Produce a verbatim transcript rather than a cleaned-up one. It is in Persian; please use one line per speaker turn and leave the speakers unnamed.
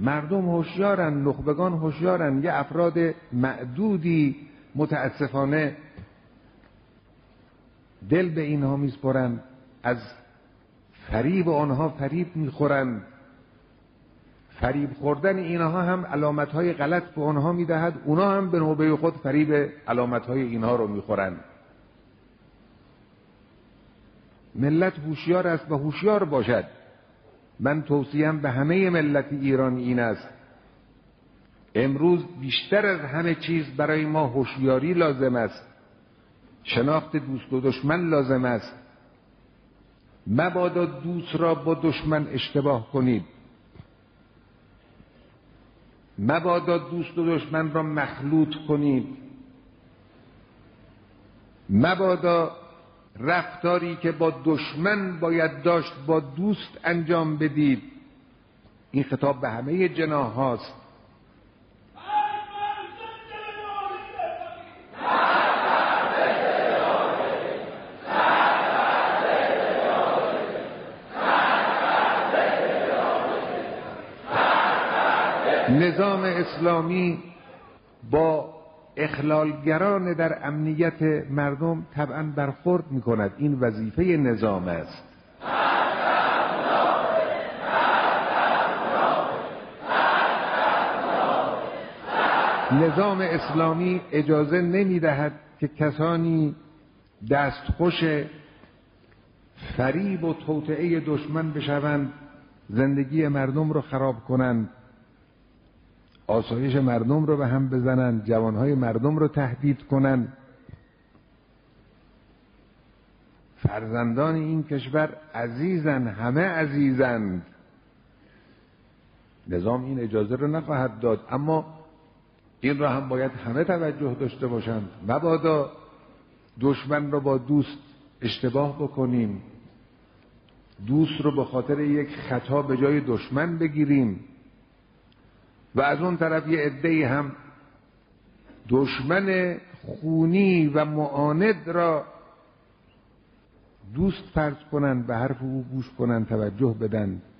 مردم هوشیارن، نخبگان هوشیارن، یه افراد معدودی متاسفانه دل به اینها میسپرن، از فریب آنها فریب میخورن. فریب خوردن اینها هم علامتهای غلط به آنها میدهد، اونا هم به نوبه خود فریب علامتهای اینها رو میخورن. ملت هوشیار است و هوشیار باشد. من توصیم به همه ملت ایران این است، امروز بیشتر از همه چیز برای ما هوشیاری لازم است، شناخت دوست و دشمن لازم است. مبادا دوست را با دشمن اشتباه کنید، مبادا دوست و دشمن را مخلوط کنید، مبادا رفتاری که با دشمن باید داشت با دوست انجام بدید. این خطاب به همه جناح هاست. نظام اسلامی با اخلالگران در امنیت مردم طبعا برخورد می کند. این وظیفه نظام است. نظام اسلامی اجازه نمی دهد که کسانی دستخوش فریب و توطئه دشمن بشوند، زندگی مردم رو خراب کنند، آسایش مردم رو به هم بزنند، جوانهای مردم رو تهدید کنند. فرزندان این کشور عزیزند، همه عزیزند. نظام این اجازه رو نخواهد داد، اما این را هم باید همه توجه داشته باشند. مبادا دشمن رو با دوست اشتباه بکنیم، دوست رو به خاطر یک خطا به جای دشمن بگیریم و از اون طرف یه عده‌ای هم دشمن خونی و معاند را دوست فرض کنند، به حرف او گوش کنند، توجه بدن.